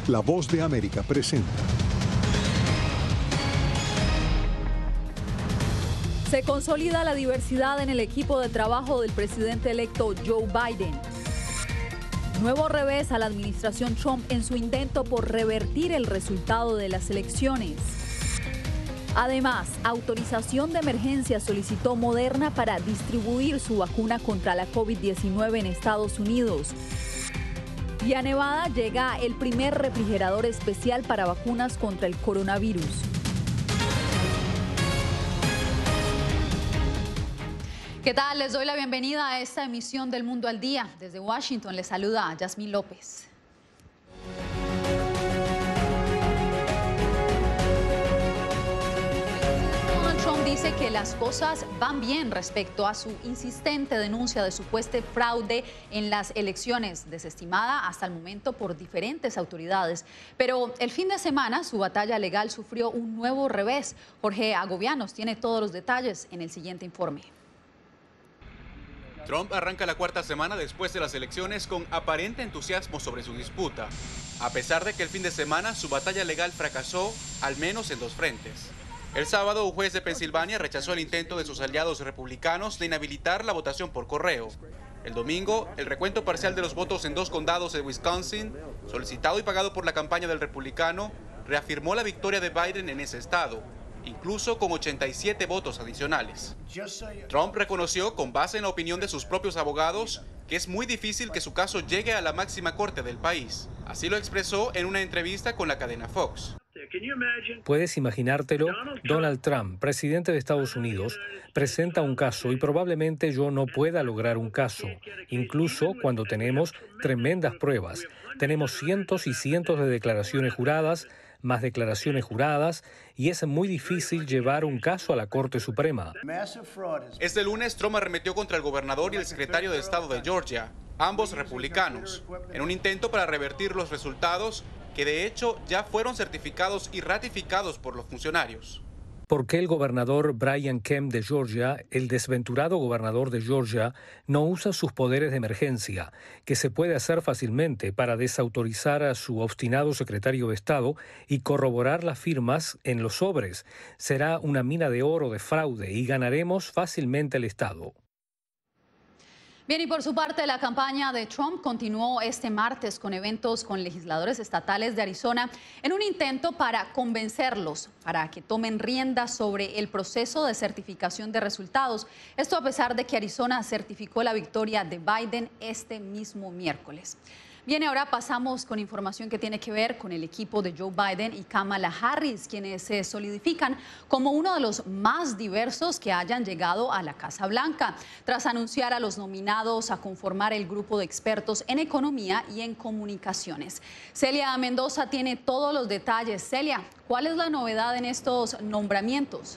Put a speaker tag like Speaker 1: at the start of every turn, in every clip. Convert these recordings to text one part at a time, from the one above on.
Speaker 1: La Voz de América presenta.
Speaker 2: Se consolida la diversidad en el equipo de trabajo del presidente electo Joe Biden. Nuevo revés a la administración Trump en su intento por revertir el resultado de las elecciones. Además, autorización de emergencia solicitó Moderna para distribuir su vacuna contra la COVID-19 en Estados Unidos. Y a Nevada llega el primer refrigerador especial para vacunas contra el coronavirus. ¿Qué tal? Les doy la bienvenida a esta emisión del Mundo al Día. Desde Washington les saluda Yasmín López. Donald Trump dice que las cosas van bien respecto a su insistente denuncia de supuesto fraude en las elecciones, desestimada hasta el momento por diferentes autoridades. Pero el fin de semana su batalla legal sufrió un nuevo revés. Jorge Agobianos tiene todos los detalles en el siguiente informe.
Speaker 3: Trump arranca la cuarta semana después de las elecciones con aparente entusiasmo sobre su disputa, a pesar de que el fin de semana su batalla legal fracasó, al menos en dos frentes. El sábado, un juez de Pensilvania rechazó el intento de sus aliados republicanos de inhabilitar la votación por correo. El domingo, el recuento parcial de los votos en dos condados de Wisconsin, solicitado y pagado por la campaña del republicano, reafirmó la victoria de Biden en ese estado, incluso con 87 votos adicionales. Trump reconoció, con base en la opinión de sus propios abogados, que es muy difícil que su caso llegue a la máxima corte del país. Así lo expresó en una entrevista con la cadena Fox.
Speaker 4: ¿Puedes imaginártelo? Donald Trump, presidente de Estados Unidos, presenta un caso y probablemente yo no pueda lograr un caso, incluso cuando tenemos tremendas pruebas. Tenemos cientos y cientos de declaraciones juradas, más declaraciones juradas, y es muy difícil llevar un caso a la Corte Suprema.
Speaker 3: Este lunes, Trump arremetió contra el gobernador y el secretario de Estado de Georgia, ambos republicanos, en un intento para revertir los resultados que de hecho ya fueron certificados y ratificados por los funcionarios.
Speaker 4: ¿Por qué el gobernador Brian Kemp de Georgia, el desventurado gobernador de Georgia, no usa sus poderes de emergencia, que se puede hacer fácilmente para desautorizar a su obstinado secretario de Estado y corroborar las firmas en los sobres? Será una mina de oro de fraude y ganaremos fácilmente el Estado.
Speaker 2: Bien, y por su parte, la campaña de Trump continuó este martes con eventos con legisladores estatales de Arizona en un intento para convencerlos para que tomen riendas sobre el proceso de certificación de resultados. Esto a pesar de que Arizona certificó la victoria de Biden este mismo miércoles. Bien, ahora pasamos con información que tiene que ver con el equipo de Joe Biden y Kamala Harris, quienes se solidifican como uno de los más diversos que hayan llegado a la Casa Blanca, tras anunciar a los nominados a conformar el grupo de expertos en economía y en comunicaciones. Celia Mendoza tiene todos los detalles. Celia, ¿cuál es la novedad en estos nombramientos?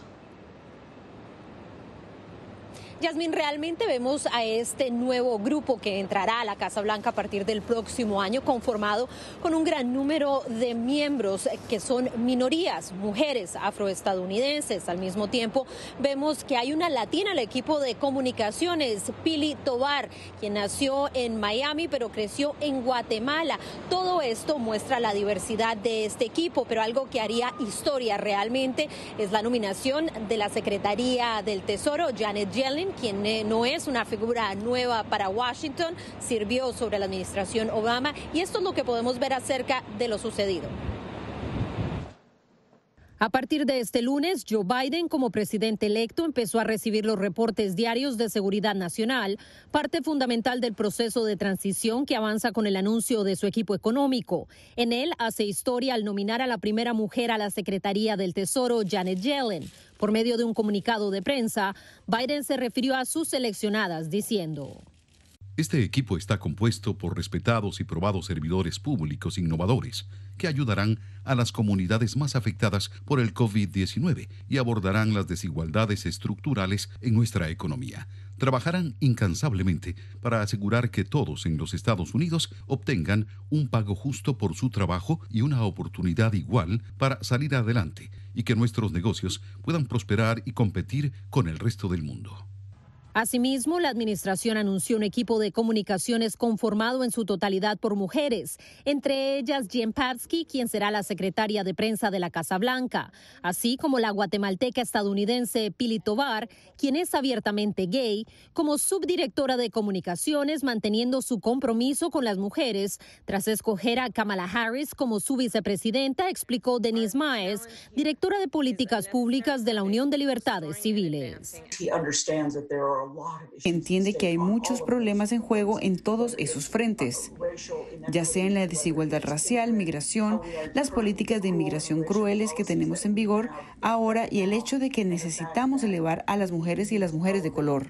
Speaker 5: Yasmín, realmente vemos a este nuevo grupo que entrará a la Casa Blanca a partir del próximo año, conformado con un gran número de miembros que son minorías, mujeres afroestadounidenses. Al mismo tiempo, vemos que hay una latina al equipo de comunicaciones, Pili Tobar, quien nació en Miami pero creció en Guatemala. Todo esto muestra la diversidad de este equipo, pero algo que haría historia realmente es la nominación de la Secretaría del Tesoro, Janet Yellen, quien no es una figura nueva para Washington, sirvió sobre la administración Obama, y esto es lo que podemos ver acerca de lo sucedido. A partir de este lunes, Joe Biden, como presidente electo, empezó a recibir los reportes diarios de seguridad nacional, parte fundamental del proceso de transición que avanza con el anuncio de su equipo económico. En él hace historia al nominar a la primera mujer a la Secretaría del Tesoro, Janet Yellen. Por medio de un comunicado de prensa, Biden se refirió a sus seleccionadas diciendo:
Speaker 6: Este equipo está compuesto por respetados y probados servidores públicos innovadores que ayudarán a las comunidades más afectadas por el COVID-19 y abordarán las desigualdades estructurales en nuestra economía. Trabajarán incansablemente para asegurar que todos en los Estados Unidos obtengan un pago justo por su trabajo y una oportunidad igual para salir adelante, y que nuestros negocios puedan prosperar y competir con el resto del mundo.
Speaker 5: Asimismo, la administración anunció un equipo de comunicaciones conformado en su totalidad por mujeres, entre ellas Jen Psaki, quien será la secretaria de prensa de la Casa Blanca, así como la guatemalteca estadounidense Pili Tovar, quien es abiertamente gay, como subdirectora de comunicaciones, manteniendo su compromiso con las mujeres tras escoger a Kamala Harris como su vicepresidenta, explicó Denise Maes, directora de políticas públicas de la Unión de Libertades Civiles.
Speaker 7: Entiende que hay muchos problemas en juego en todos esos frentes, ya sea en la desigualdad racial, migración, las políticas de inmigración crueles que tenemos en vigor ahora y el hecho de que necesitamos elevar a las mujeres y las mujeres de color.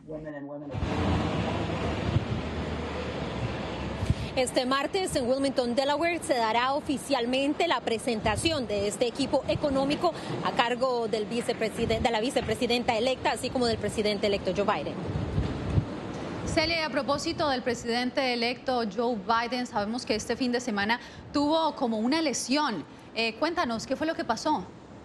Speaker 5: Este martes en Wilmington, Delaware, se dará oficialmente la presentación de este equipo económico a cargo de la vicepresidenta electa, así como del presidente electo Joe Biden.
Speaker 2: Celia, y a propósito del presidente electo Joe Biden, sabemos que este fin de semana tuvo como una lesión. Cuéntanos, ¿qué fue lo que pasó?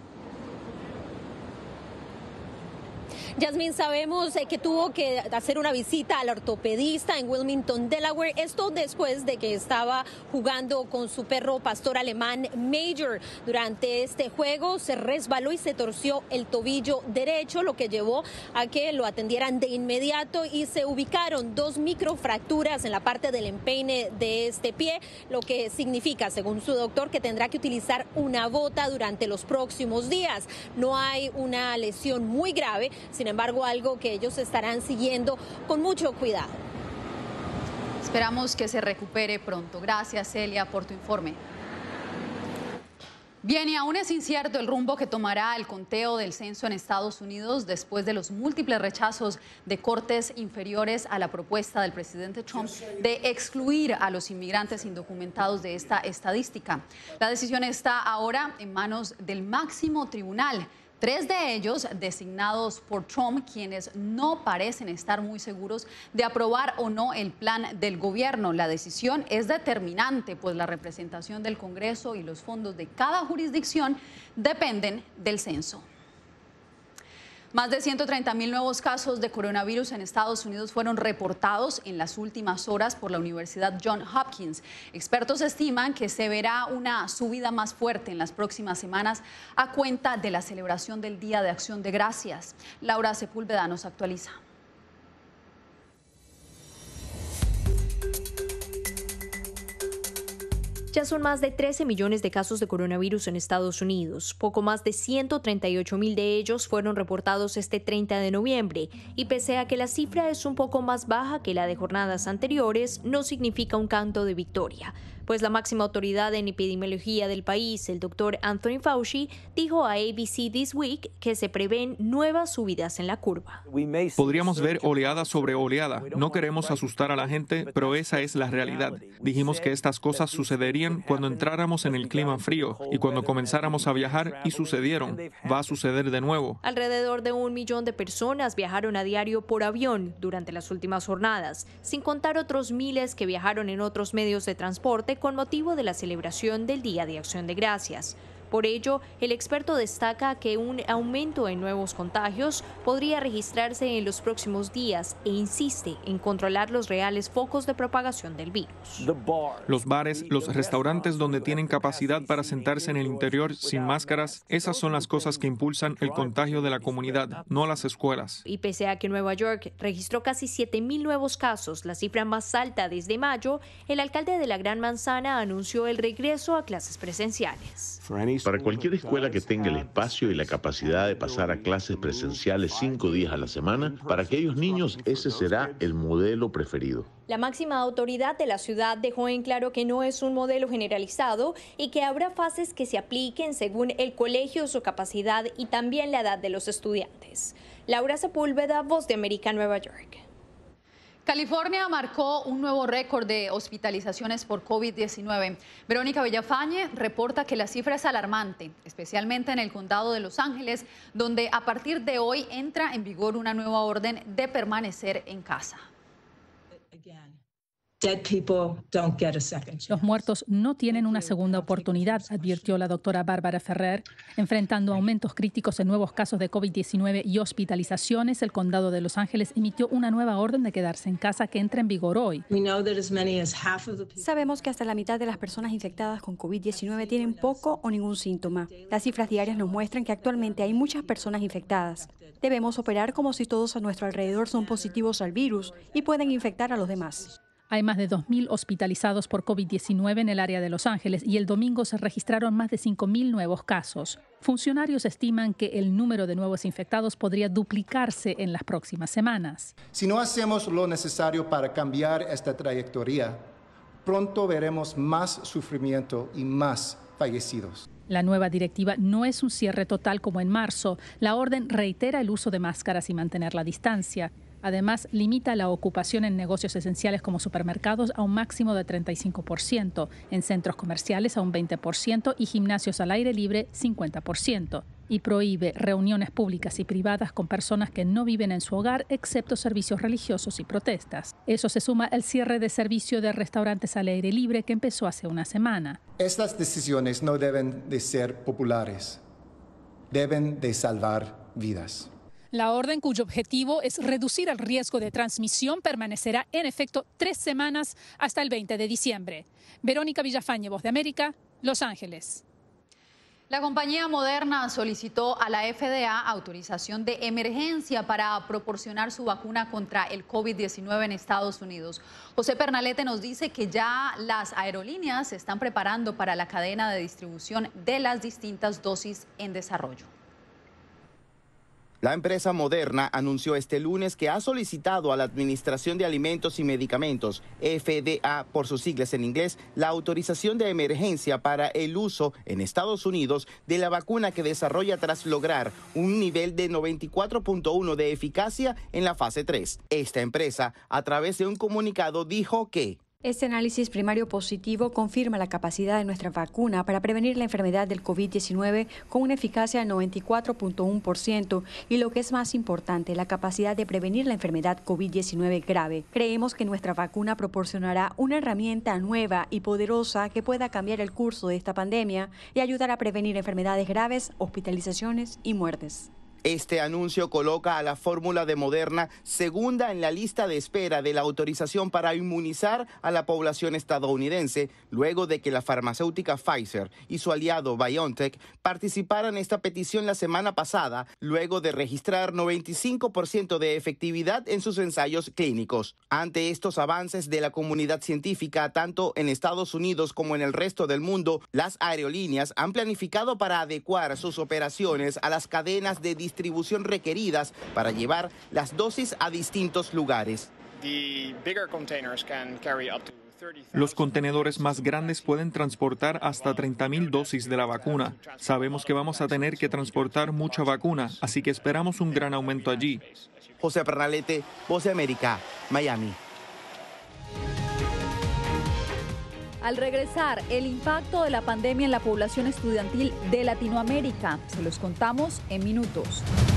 Speaker 5: Yasmín, sabemos que tuvo que hacer una visita al ortopedista en Wilmington, Delaware. Esto después de que estaba jugando con su perro pastor alemán Major. Durante este juego se resbaló y se torció el tobillo derecho, lo que llevó a que lo atendieran de inmediato y se ubicaron 2 microfracturas en la parte del empeine de este pie, lo que significa, según su doctor, que tendrá que utilizar una bota durante los próximos días. No hay una lesión muy grave, sin embargo, algo que ellos estarán siguiendo con mucho cuidado.
Speaker 2: Esperamos que se recupere pronto. Gracias, Celia, por tu informe. Bien, y aún es incierto el rumbo que tomará el conteo del censo en Estados Unidos después de los múltiples rechazos de cortes inferiores a la propuesta del presidente Trump de excluir a los inmigrantes indocumentados de esta estadística. La decisión está ahora en manos del máximo tribunal. 3 de ellos designados por Trump, quienes no parecen estar muy seguros de aprobar o no el plan del gobierno. La decisión es determinante, pues la representación del Congreso y los fondos de cada jurisdicción dependen del censo. Más de 130,000 nuevos casos de coronavirus en Estados Unidos fueron reportados en las últimas horas por la Universidad Johns Hopkins. Expertos estiman que se verá una subida más fuerte en las próximas semanas a cuenta de la celebración del Día de Acción de Gracias. Laura Sepúlveda nos actualiza.
Speaker 8: Ya son más de 13 millones de casos de coronavirus en Estados Unidos. Poco más de 138,000 de ellos fueron reportados este 30 de noviembre. Y pese a que la cifra es un poco más baja que la de jornadas anteriores, no significa un canto de victoria. Pues la máxima autoridad en epidemiología del país, el doctor Anthony Fauci, dijo a ABC This Week que se prevén nuevas subidas en la curva.
Speaker 9: Podríamos ver oleada sobre oleada. No queremos asustar a la gente, pero esa es la realidad. Dijimos que estas cosas sucederían cuando entráramos en el clima frío y cuando comenzáramos a viajar y sucedieron. Va a suceder de nuevo.
Speaker 8: Alrededor de 1 millón de personas viajaron a diario por avión durante las últimas jornadas, sin contar otros miles que viajaron en otros medios de transporte con motivo de la celebración del Día de Acción de Gracias. Por ello, el experto destaca que un aumento en nuevos contagios podría registrarse en los próximos días e insiste en controlar los reales focos de propagación del virus.
Speaker 9: Los bares, los restaurantes donde tienen capacidad para sentarse en el interior sin máscaras, esas son las cosas que impulsan el contagio de la comunidad, no las escuelas.
Speaker 8: Y pese a que Nueva York registró casi 7,000 nuevos casos, la cifra más alta desde mayo, el alcalde de la Gran Manzana anunció el regreso a clases presenciales.
Speaker 10: Para cualquier escuela que tenga el espacio y la capacidad de pasar a clases presenciales 5 días a la semana, para aquellos niños ese será el modelo preferido.
Speaker 8: La máxima autoridad de la ciudad dejó en claro que no es un modelo generalizado y que habrá fases que se apliquen según el colegio, su capacidad y también la edad de los estudiantes. Laura Sepúlveda, Voz de América, Nueva York.
Speaker 2: California marcó un nuevo récord de hospitalizaciones por COVID-19. Verónica Villafañe reporta que la cifra es alarmante, especialmente en el condado de Los Ángeles, donde a partir de hoy entra en vigor una nueva orden de permanecer en casa.
Speaker 11: Los muertos no tienen una segunda oportunidad, advirtió la doctora Bárbara Ferrer. Enfrentando aumentos críticos en nuevos casos de COVID-19 y hospitalizaciones, el condado de Los Ángeles emitió una nueva orden de quedarse en casa que entra en vigor hoy.
Speaker 12: Sabemos que hasta la mitad de las personas infectadas con COVID-19 tienen poco o ningún síntoma. Las cifras diarias nos muestran que actualmente hay muchas personas infectadas. Debemos operar como si todos a nuestro alrededor son positivos al virus y pueden infectar a los demás.
Speaker 11: Hay más de 2.000 hospitalizados por COVID-19 en el área de Los Ángeles y el domingo se registraron más de 5.000 nuevos casos. Funcionarios estiman que el número de nuevos infectados podría duplicarse en las próximas semanas.
Speaker 13: Si no hacemos lo necesario para cambiar esta trayectoria, pronto veremos más sufrimiento y más fallecidos.
Speaker 11: La nueva directiva no es un cierre total como en marzo. La orden reitera el uso de máscaras y mantener la distancia. Además, limita la ocupación en negocios esenciales como supermercados a un máximo de 35%, en centros comerciales a un 20% y gimnasios al aire libre 50%. Y prohíbe reuniones públicas y privadas con personas que no viven en su hogar, excepto servicios religiosos y protestas. Eso se suma al cierre de servicio de restaurantes al aire libre que empezó hace una semana.
Speaker 13: Estas decisiones no deben de ser populares, deben de salvar vidas.
Speaker 11: La orden, cuyo objetivo es reducir el riesgo de transmisión, permanecerá en efecto 3 semanas hasta el 20 de diciembre. Verónica Villafañe, Voz de América, Los Ángeles.
Speaker 2: La compañía Moderna solicitó a la FDA autorización de emergencia para proporcionar su vacuna contra el COVID-19 en Estados Unidos. José Pernalete nos dice que ya las aerolíneas se están preparando para la cadena de distribución de las distintas dosis en desarrollo.
Speaker 14: La empresa Moderna anunció este lunes que ha solicitado a la Administración de Alimentos y Medicamentos, FDA por sus siglas en inglés, la autorización de emergencia para el uso en Estados Unidos de la vacuna que desarrolla tras lograr un nivel de 94.1 de eficacia en la fase 3. Esta empresa, a través de un comunicado, dijo que
Speaker 12: este análisis primario positivo confirma la capacidad de nuestra vacuna para prevenir la enfermedad del COVID-19 con una eficacia de 94.1% y, lo que es más importante, la capacidad de prevenir la enfermedad COVID-19 grave. Creemos que nuestra vacuna proporcionará una herramienta nueva y poderosa que pueda cambiar el curso de esta pandemia y ayudar a prevenir enfermedades graves, hospitalizaciones y muertes.
Speaker 14: Este anuncio coloca a la fórmula de Moderna segunda en la lista de espera de la autorización para inmunizar a la población estadounidense, luego de que la farmacéutica Pfizer y su aliado BioNTech participaran en esta petición la semana pasada, luego de registrar 95% de efectividad en sus ensayos clínicos. Ante estos avances de la comunidad científica, tanto en Estados Unidos como en el resto del mundo, las aerolíneas han planificado para adecuar sus operaciones a las cadenas de distribución requeridas para llevar las dosis a distintos lugares.
Speaker 9: Los contenedores más grandes pueden transportar hasta 30.000 dosis de la vacuna. Sabemos que vamos a tener que transportar mucha vacuna, así que esperamos un gran aumento allí.
Speaker 14: José Pernalete, Voz de América, Miami.
Speaker 2: Al regresar, el impacto de la pandemia en la población estudiantil de Latinoamérica. Se los contamos en minutos.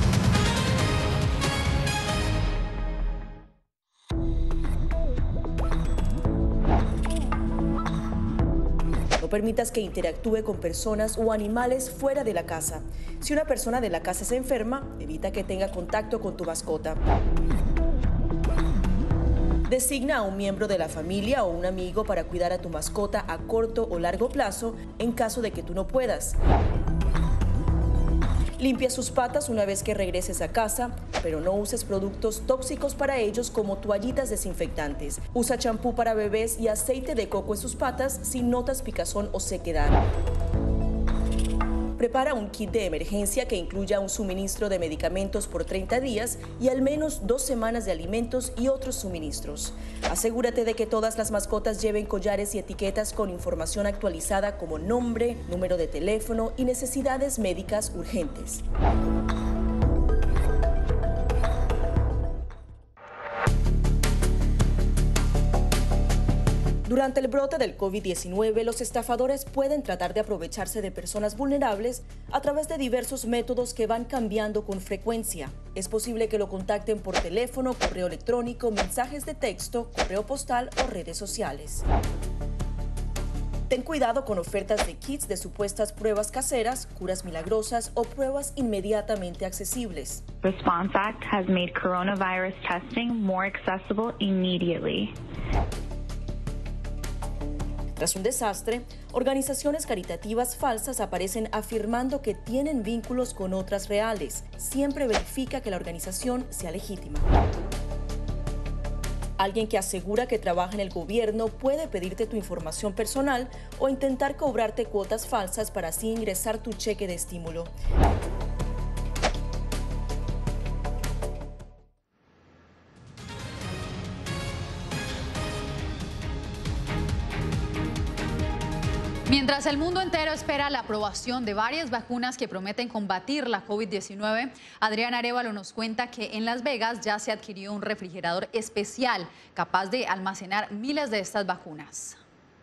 Speaker 15: No permitas que interactúe con personas o animales fuera de la casa. Si una persona de la casa se enferma, evita que tenga contacto con tu mascota. Designa a un miembro de la familia o un amigo para cuidar a tu mascota a corto o largo plazo en caso de que tú no puedas. Limpia sus patas una vez que regreses a casa, pero no uses productos tóxicos para ellos como toallitas desinfectantes. Usa champú para bebés y aceite de coco en sus patas si notas picazón o sequedad. Prepara un kit de emergencia que incluya un suministro de medicamentos por 30 días y al menos 2 semanas de alimentos y otros suministros. Asegúrate de que todas las mascotas lleven collares y etiquetas con información actualizada como nombre, número de teléfono y necesidades médicas urgentes. Durante el brote del COVID-19, los estafadores pueden tratar de aprovecharse de personas vulnerables a través de diversos métodos que van cambiando con frecuencia. Es posible que lo contacten por teléfono, correo electrónico, mensajes de texto, correo postal o redes sociales. Ten cuidado con ofertas de kits de supuestas pruebas caseras, curas milagrosas o pruebas inmediatamente accesibles.
Speaker 16: Response Act has made coronavirus testing more accessible immediately.
Speaker 15: Tras un desastre, organizaciones caritativas falsas aparecen afirmando que tienen vínculos con otras reales. Siempre verifica que la organización sea legítima. Alguien que asegura que trabaja en el gobierno puede pedirte tu información personal o intentar cobrarte cuotas falsas para así ingresar tu cheque de estímulo.
Speaker 2: Mientras el mundo entero espera la aprobación de varias vacunas que prometen combatir la COVID-19, Adriana Arévalo nos cuenta que en Las Vegas ya se adquirió un refrigerador especial capaz de almacenar miles de estas vacunas.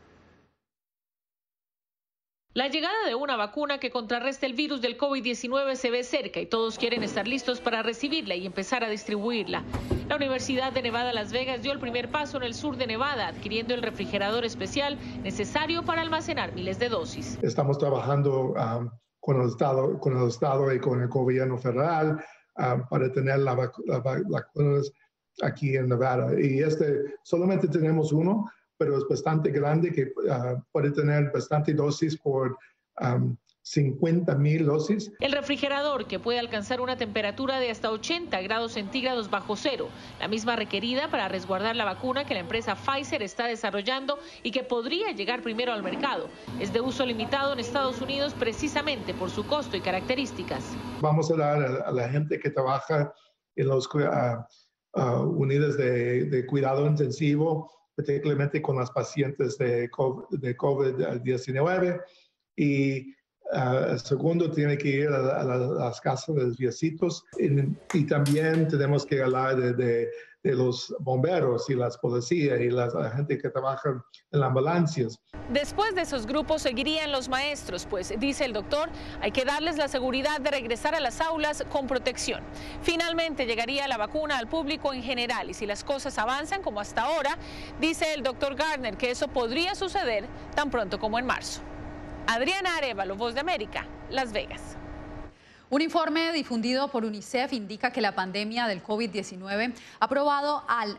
Speaker 17: La llegada de una vacuna que contrarreste el virus del COVID-19 se ve cerca y todos quieren estar listos para recibirla y empezar a distribuirla. La Universidad de Nevada, Las Vegas dio el primer paso en el sur de Nevada, adquiriendo el refrigerador especial necesario para almacenar miles de dosis.
Speaker 18: Estamos trabajando con el Estado y con el gobierno federal para tener las vacunas aquí en Nevada. Y solamente tenemos uno, pero es bastante grande que puede tener bastante dosis por 50,000 dosis.
Speaker 17: El refrigerador, que puede alcanzar una temperatura de hasta 80 grados centígrados bajo cero, la misma requerida para resguardar la vacuna que la empresa Pfizer está desarrollando y que podría llegar primero al mercado. Es de uso limitado en Estados Unidos precisamente por su costo y características.
Speaker 18: Vamos a dar a la gente que trabaja en los unidades de cuidado intensivo, particularmente con las pacientes de COVID-19. Y segundo, tiene que ir a las casas de los viejitos. Y también tenemos que hablar de los bomberos y las policías y la gente que trabaja en las ambulancias.
Speaker 17: Después de esos grupos seguirían los maestros, pues, dice el doctor, hay que darles la seguridad de regresar a las aulas con protección. Finalmente llegaría la vacuna al público en general y si las cosas avanzan como hasta ahora, dice el doctor Gardner que eso podría suceder tan pronto como en marzo. Adriana Arévalo, Voz de América, Las Vegas.
Speaker 2: Un informe difundido por UNICEF indica que la pandemia del COVID-19 ha privado al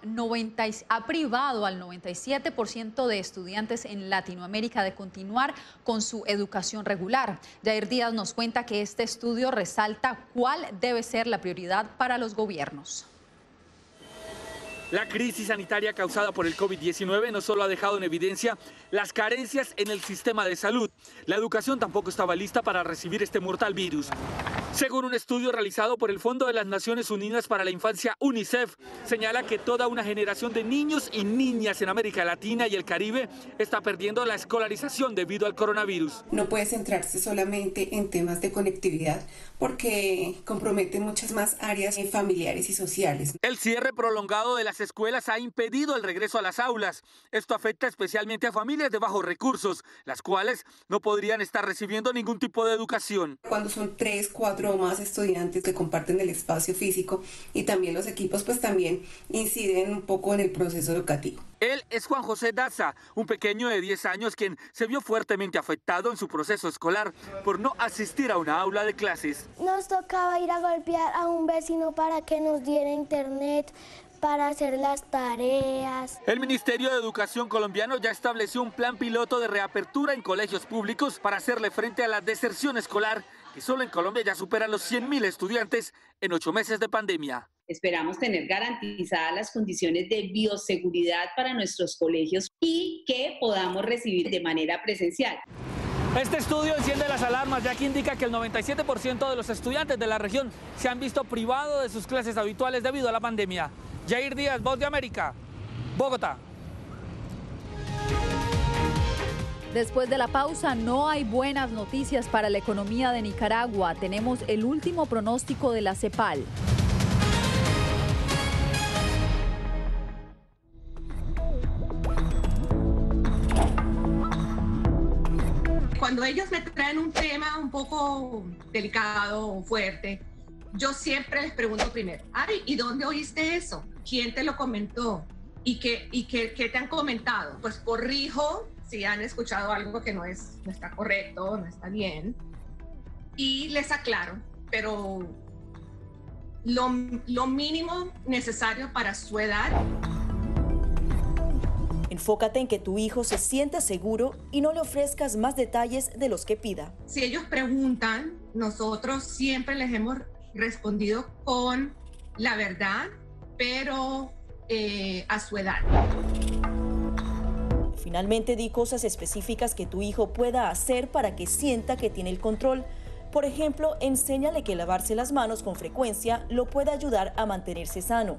Speaker 2: 97% de estudiantes en Latinoamérica de continuar con su educación regular. Jair Díaz nos cuenta que este estudio resalta cuál debe ser la prioridad para los gobiernos.
Speaker 19: La crisis sanitaria causada por el COVID-19 no solo ha dejado en evidencia las carencias en el sistema de salud, la educación tampoco estaba lista para recibir este mortal virus. Según un estudio realizado por el Fondo de las Naciones Unidas para la Infancia, UNICEF, señala que toda una generación de niños y niñas en América Latina y el Caribe está perdiendo la escolarización debido al coronavirus.
Speaker 20: No puede centrarse solamente en temas de conectividad porque compromete muchas más áreas familiares y sociales.
Speaker 19: El cierre prolongado de las escuelas ha impedido el regreso a las aulas. Esto afecta especialmente a familias de bajos recursos, las cuales no podrían estar recibiendo ningún tipo de educación.
Speaker 20: Cuando son 3, 4 o más estudiantes que comparten el espacio físico y también los equipos, pues también inciden un poco en el proceso educativo.
Speaker 19: Él es Juan José Daza, un pequeño de 10 años quien se vio fuertemente afectado en su proceso escolar por no asistir a una aula de clases.
Speaker 21: Nos tocaba ir a golpear a un vecino para que nos diera internet, para hacer las tareas.
Speaker 19: El Ministerio de Educación colombiano ya estableció un plan piloto de reapertura en colegios públicos para hacerle frente a la deserción escolar, que solo en Colombia ya superan los 100.000 estudiantes en 8 meses de pandemia.
Speaker 22: Esperamos tener garantizadas las condiciones de bioseguridad para nuestros colegios y que podamos recibir de manera presencial.
Speaker 19: Este estudio enciende las alarmas, ya que indica que el 97% de los estudiantes de la región se han visto privados de sus clases habituales debido a la pandemia. Jair Díaz, Voz de América, Bogotá.
Speaker 2: Después de la pausa, no hay buenas noticias para la economía de Nicaragua. Tenemos el último pronóstico de la CEPAL.
Speaker 1: cuando ellos me traen un tema un poco delicado o fuerte, yo siempre les pregunto primero, Ari, ¿y dónde oíste eso? ¿Quién te lo comentó? ¿Y qué te han comentado? Pues corrijo si han escuchado algo que no está correcto, no está bien, y les aclaro, pero lo mínimo necesario para su edad.
Speaker 15: Enfócate en que tu hijo se sienta seguro y no le ofrezcas más detalles de los que pida.
Speaker 1: Si ellos preguntan, nosotros siempre les hemos respondido con la verdad, pero a su edad.
Speaker 15: Finalmente, di cosas específicas que tu hijo pueda hacer para que sienta que tiene el control. Por ejemplo, enséñale que lavarse las manos con frecuencia lo puede ayudar a mantenerse sano.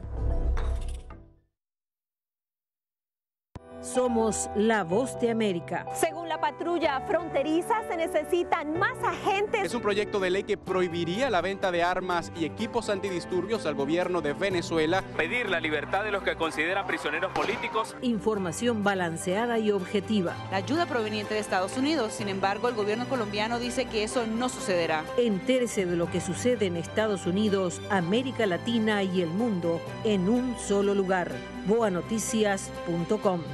Speaker 3: Somos la voz de América.
Speaker 5: Según la patrulla fronteriza, se necesitan más agentes.
Speaker 23: Es un proyecto de ley que prohibiría la venta de armas y equipos antidisturbios al gobierno de Venezuela.
Speaker 24: Pedir la libertad de los que consideran prisioneros políticos.
Speaker 3: Información balanceada y objetiva.
Speaker 25: La ayuda proveniente de Estados Unidos, sin embargo, el gobierno colombiano dice que eso no sucederá.
Speaker 3: Entérese de lo que sucede en Estados Unidos, América Latina y el mundo en un solo lugar. boanoticias.com.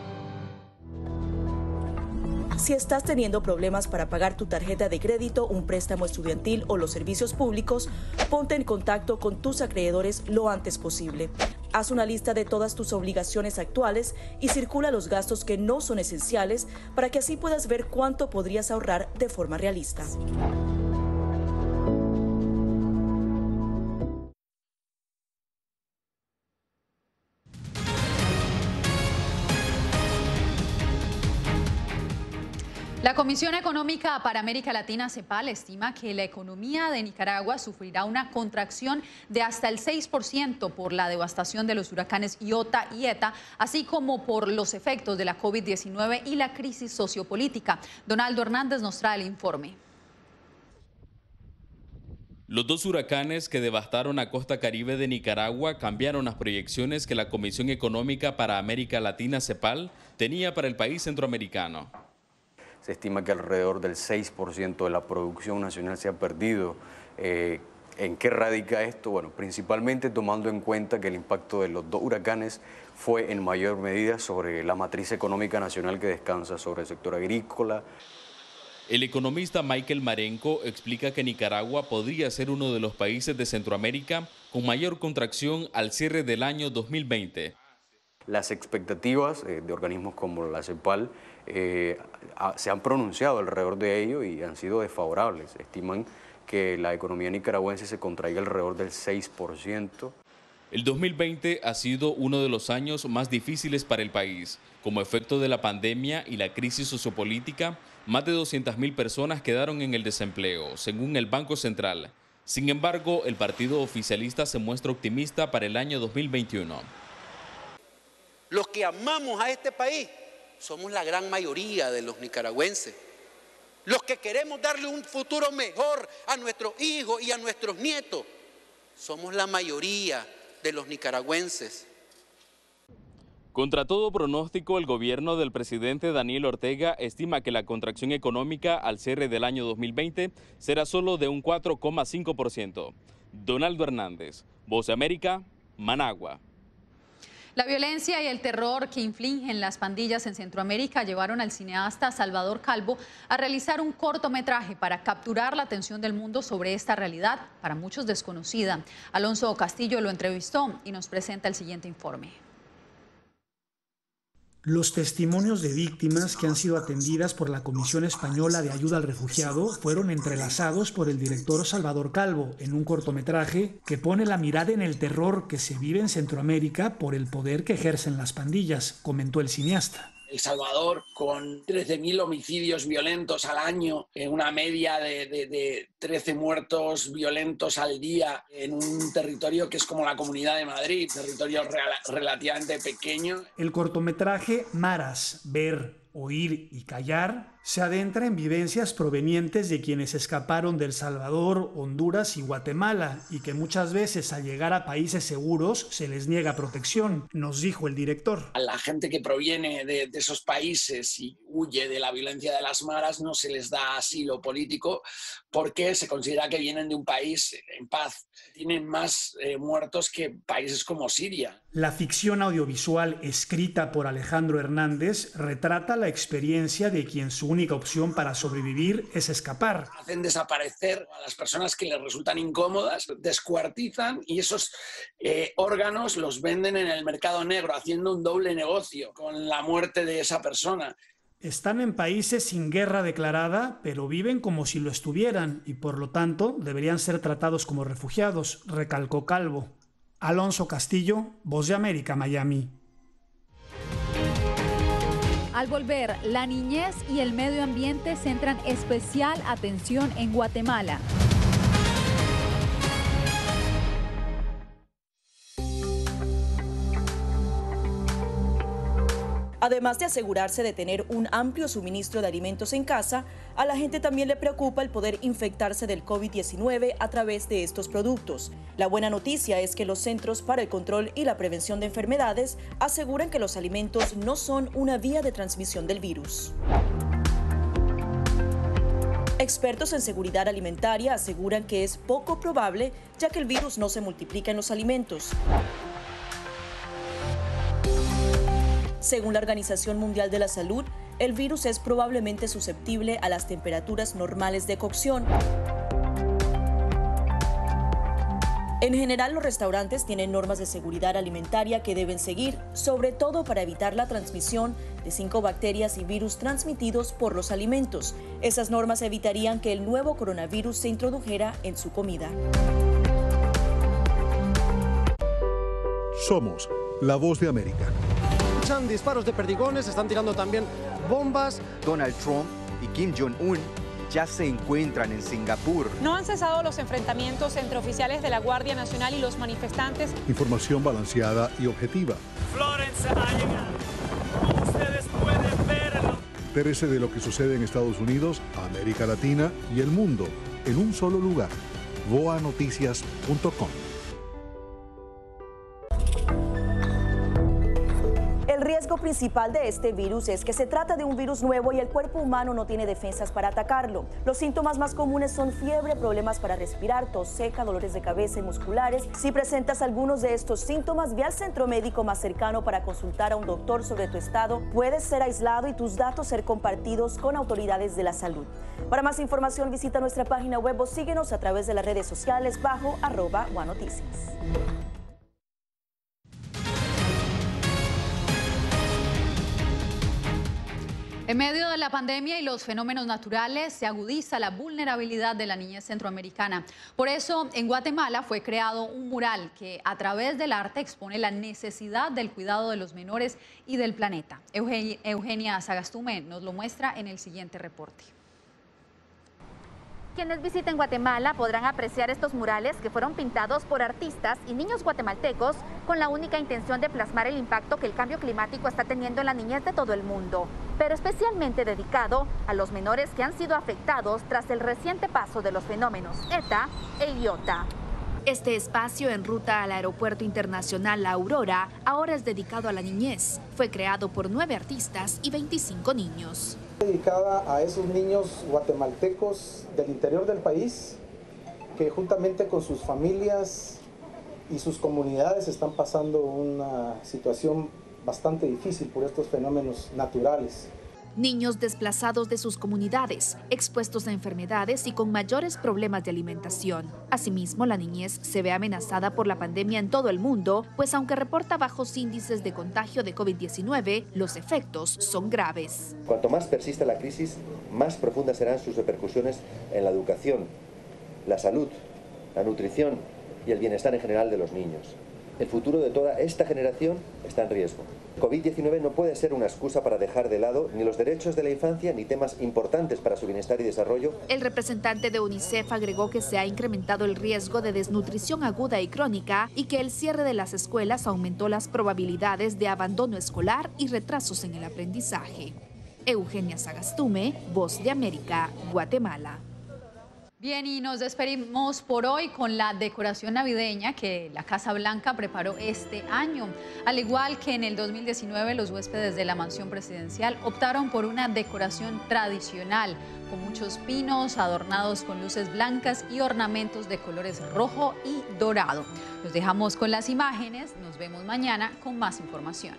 Speaker 15: Si estás teniendo problemas para pagar tu tarjeta de crédito, un préstamo estudiantil o los servicios públicos, ponte en contacto con tus acreedores lo antes posible. Haz una lista de todas tus obligaciones actuales y circula los gastos que no son esenciales para que así puedas ver cuánto podrías ahorrar de forma realista.
Speaker 2: La Comisión Económica para América Latina, CEPAL, estima que la economía de Nicaragua sufrirá una contracción de hasta el 6% por la devastación de los huracanes Iota y Eta, así como por los efectos de la COVID-19 y la crisis sociopolítica. Donaldo Hernández nos trae el informe.
Speaker 26: Los dos huracanes que devastaron a costa caribe de Nicaragua cambiaron las proyecciones que la Comisión Económica para América Latina, CEPAL, tenía para el país centroamericano.
Speaker 27: Se estima que alrededor del 6% de la producción nacional se ha perdido. ¿En qué radica esto? Bueno, principalmente tomando en cuenta que el impacto de los dos huracanes fue en mayor medida sobre la matriz económica nacional que descansa sobre el sector agrícola.
Speaker 26: El economista Michael Marenco explica que Nicaragua podría ser uno de los países de Centroamérica con mayor contracción al cierre del año 2020.
Speaker 27: Las expectativas de organismos como la CEPAL se han pronunciado alrededor de ello y han sido desfavorables. Estiman que la economía nicaragüense se contraiga alrededor del 6%.
Speaker 26: El 2020 ha sido uno de los años más difíciles para el país. Como efecto de la pandemia y la crisis sociopolítica, más de 200.000 personas quedaron en el desempleo, según el Banco Central. Sin embargo, el partido oficialista se muestra optimista para el año 2021.
Speaker 28: Los que amamos a este país somos la gran mayoría de los nicaragüenses. Los que queremos darle un futuro mejor a nuestros hijos y a nuestros nietos, somos la mayoría de los nicaragüenses.
Speaker 26: Contra todo pronóstico, el gobierno del presidente Daniel Ortega estima que la contracción económica al cierre del año 2020 será solo de un 4,5%. Donaldo Hernández, Voz de América, Managua.
Speaker 2: La violencia y el terror que infligen las pandillas en Centroamérica llevaron al cineasta Salvador Calvo a realizar un cortometraje para capturar la atención del mundo sobre esta realidad, para muchos desconocida. Alonso Castillo lo entrevistó y nos presenta el siguiente informe.
Speaker 29: Los testimonios de víctimas que han sido atendidas por la Comisión Española de Ayuda al Refugiado fueron entrelazados por el director Salvador Calvo en un cortometraje que pone la mirada en el terror que se vive en Centroamérica por el poder que ejercen las pandillas, comentó el cineasta.
Speaker 30: El Salvador, con 13.000 homicidios violentos al año, en una media de 13 muertos violentos al día, en un territorio que es como la Comunidad de Madrid, territorio relativamente pequeño.
Speaker 29: El cortometraje Maras, ver, oír y callar se adentra en vivencias provenientes de quienes escaparon de El Salvador, Honduras y Guatemala y que muchas veces al llegar a países seguros se les niega protección, nos dijo el director.
Speaker 30: A la gente que proviene de esos países y huye de la violencia de las maras no se les da asilo político porque se considera que vienen de un país en paz. Tienen más muertos que países como Siria.
Speaker 29: La ficción audiovisual escrita por Alejandro Hernández retrata la experiencia de quien su única opción para sobrevivir es escapar.
Speaker 30: Hacen desaparecer a las personas que les resultan incómodas, descuartizan y esos órganos los venden en el mercado negro, haciendo un doble negocio con la muerte de esa persona.
Speaker 29: Están en países sin guerra declarada, pero viven como si lo estuvieran y por lo tanto deberían ser tratados como refugiados, recalcó Calvo. Alonso Castillo, Voz de América, Miami.
Speaker 2: Al volver, la niñez y el medio ambiente centran especial atención en Guatemala.
Speaker 15: Además de asegurarse de tener un amplio suministro de alimentos en casa, a la gente también le preocupa el poder infectarse del COVID-19 a través de estos productos. La buena noticia es que los Centros para el Control y la Prevención de Enfermedades aseguran que los alimentos no son una vía de transmisión del virus. Expertos en seguridad alimentaria aseguran que es poco probable, ya que el virus no se multiplica en los alimentos. Según la Organización Mundial de la Salud, el virus es probablemente susceptible a las temperaturas normales de cocción. En general, los restaurantes tienen normas de seguridad alimentaria que deben seguir, sobre todo para evitar la transmisión de 5 bacterias y virus transmitidos por los alimentos. Esas normas evitarían que el nuevo coronavirus se introdujera en su comida.
Speaker 4: Somos la Voz de América.
Speaker 6: Disparos de perdigones, están tirando también bombas.
Speaker 7: Donald Trump y Kim Jong-un ya se encuentran en Singapur.
Speaker 8: No han cesado los enfrentamientos entre oficiales de la Guardia Nacional y los manifestantes.
Speaker 4: Información balanceada y objetiva.
Speaker 24: Florence ha llegado. Como ustedes pueden verlo.
Speaker 4: Entérese de lo que sucede en Estados Unidos, América Latina y el mundo en un solo lugar. voanoticias.com.
Speaker 15: El riesgo principal de este virus es que se trata de un virus nuevo y el cuerpo humano no tiene defensas para atacarlo. Los síntomas más comunes son fiebre, problemas para respirar, tos seca, dolores de cabeza y musculares. Si presentas algunos de estos síntomas, ve al centro médico más cercano para consultar a un doctor sobre tu estado. Puedes ser aislado y tus datos ser compartidos con autoridades de la salud. Para más información, visita nuestra página web o síguenos a través de las redes sociales bajo @OneNoticias.
Speaker 2: En medio de la pandemia y los fenómenos naturales se agudiza la vulnerabilidad de la niñez centroamericana. Por eso, en Guatemala fue creado un mural que a través del arte expone la necesidad del cuidado de los menores y del planeta. Eugenia Sagastume nos lo muestra en el siguiente reporte.
Speaker 9: Quienes visiten Guatemala podrán apreciar estos murales que fueron pintados por artistas y niños guatemaltecos con la única intención de plasmar el impacto que el cambio climático está teniendo en la niñez de todo el mundo, pero especialmente dedicado a los menores que han sido afectados tras el reciente paso de los fenómenos ETA e Iota.
Speaker 10: Este espacio en ruta al Aeropuerto Internacional La Aurora ahora es dedicado a la niñez. Fue creado por 9 artistas y 25 niños.
Speaker 11: Dedicada a esos niños guatemaltecos del interior del país que juntamente con sus familias y sus comunidades están pasando una situación bastante difícil por estos fenómenos naturales.
Speaker 10: Niños desplazados de sus comunidades, expuestos a enfermedades y con mayores problemas de alimentación. Asimismo, la niñez se ve amenazada por la pandemia en todo el mundo, pues aunque reporta bajos índices de contagio de COVID-19, los efectos son graves.
Speaker 12: Cuanto más persista la crisis, más profundas serán sus repercusiones en la educación, la salud, la nutrición y el bienestar en general de los niños. El futuro de toda esta generación está en riesgo. COVID-19 no puede ser una excusa para dejar de lado ni los derechos de la infancia ni temas importantes para su bienestar y desarrollo.
Speaker 10: El representante de UNICEF agregó que se ha incrementado el riesgo de desnutrición aguda y crónica y que el cierre de las escuelas aumentó las probabilidades de abandono escolar y retrasos en el aprendizaje. Eugenia Sagastume, Voz de América, Guatemala.
Speaker 2: Bien, y nos despedimos por hoy con la decoración navideña que la Casa Blanca preparó este año. Al igual que en el 2019, los huéspedes de la mansión presidencial optaron por una decoración tradicional, con muchos pinos adornados con luces blancas y ornamentos de colores rojo y dorado. Los dejamos con las imágenes, nos vemos mañana con más información.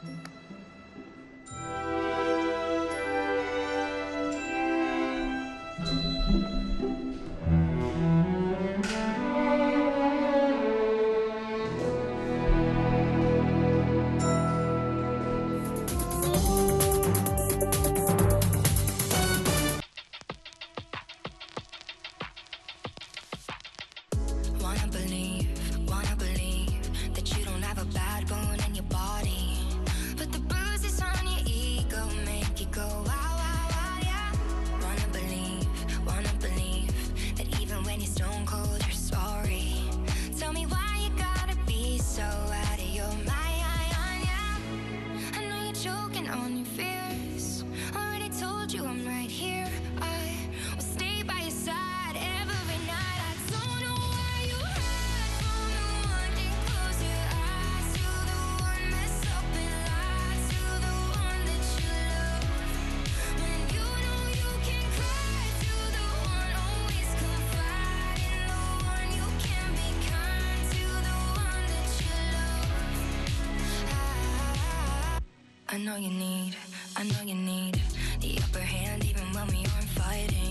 Speaker 1: Wanna believe that you don't have a bad bone in your body, but the bruises on your ego make you go wow, wow, wow, yeah. Wanna believe that even when you're stone cold, you're sorry. Tell me why you gotta be so out of your mind, yeah. I know you're choking on your fears. Already told you I'm right here. I will stay by your side every night. I don't know why you hide from the one that close your eyes to the one that's up and lies to the one that you love. When you know you can cry to the one always confide in the one you can be kind to the one that you love. I know you need the upper hand even when we aren't fighting.